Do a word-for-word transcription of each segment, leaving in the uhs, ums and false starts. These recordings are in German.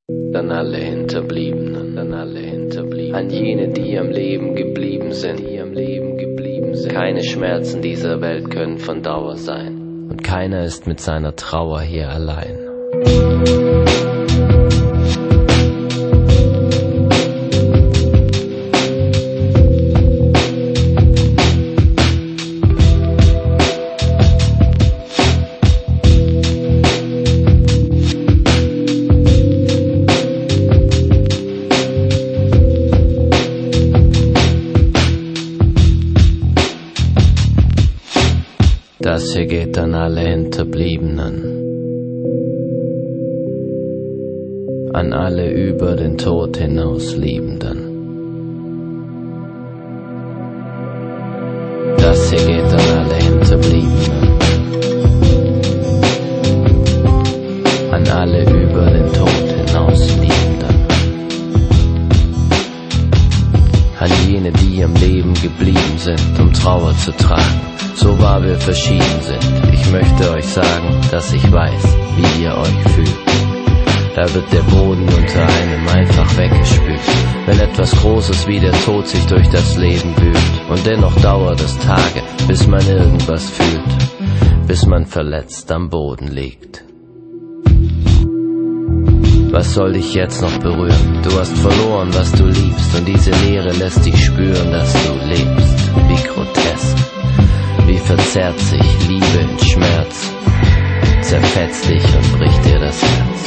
An alle Hinterbliebenen, an alle Hinterbliebenen, an jene, die am Leben geblieben sind, die am Leben geblieben sind. Keine Schmerzen dieser Welt können von Dauer sein, und keiner ist mit seiner Trauer hier allein. Das hier geht an alle Hinterbliebenen, an alle über den Tod hinaus Liebenden. Das hier geht an alle Hinterbliebenen, an alle über den Tod hinaus Liebenden. An jene, die am Leben geblieben sind, um Trauer zu tragen, so wahr wir verschieden sind. Ich möchte euch sagen, dass ich weiß, wie ihr euch fühlt. Da wird der Boden unter einem einfach weggespült, wenn etwas Großes wie der Tod sich durch das Leben wühlt. Und dennoch dauert es Tage, bis man irgendwas fühlt, bis man verletzt am Boden liegt. Was soll dich jetzt noch berühren? Du hast verloren, was du liebst, und diese Leere lässt dich spüren, dass du lebst. Wie grotesk, wie verzerrt sich Liebe in Schmerz, zerfetzt dich und bricht dir das Herz.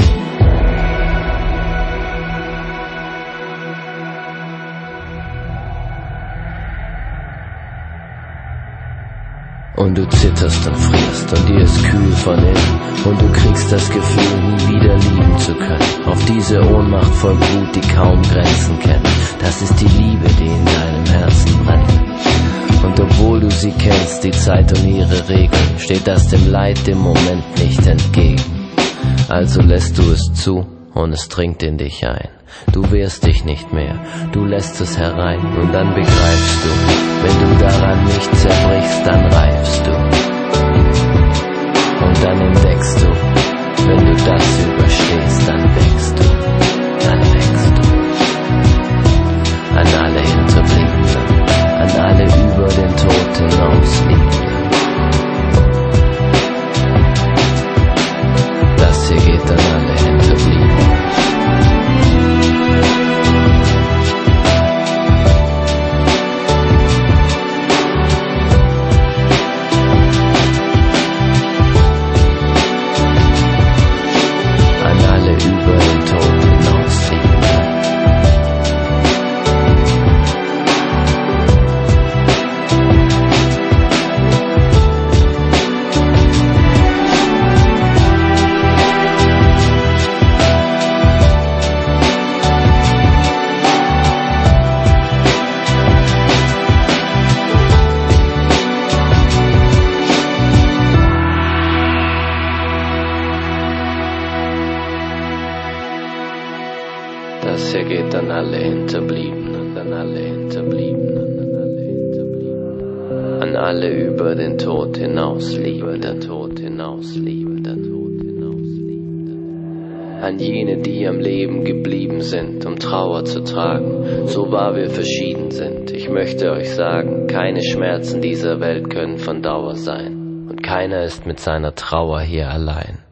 Und du zitterst und frierst, und dir ist kühl von innen, und du kriegst das Gefühl, nie wieder lieben zu können. Auf diese Ohnmacht folgt Wut, die kaum Grenzen kennt. Das ist die Liebe, die in deinem Herzen brennt. Und obwohl du sie kennst, die Zeit und ihre Regeln, steht das dem Leid im Moment nicht entgegen. Also lässt du es zu, und es dringt in dich ein. Du wehrst dich nicht mehr, du lässt es herein, und dann begreifst du, wenn du daran nicht zerbrichst, dann reifst du. Und dann entdeckst du, wenn du das überstehst, dann wächst du, dann wächst du. An alle Hinterbliebenen, an alle über den Tod hinaus Liebenden. Das hier geht an alle Hinterbliebenen. Über den Tod hinaus Liebenden. Das hier geht an alle Hinterbliebenen, an alle Hinterbliebenen, an alle Hinterbliebenen, an alle über den Tod hinaus Liebenden, Tod hinaus Liebenden, Tod hinaus Liebenden, an jene, die am Leben geblieben sind, um Trauer zu tragen, so wahr wir verschieden sind. Ich möchte euch sagen, keine Schmerzen dieser Welt können von Dauer sein, und keiner ist mit seiner Trauer hier allein.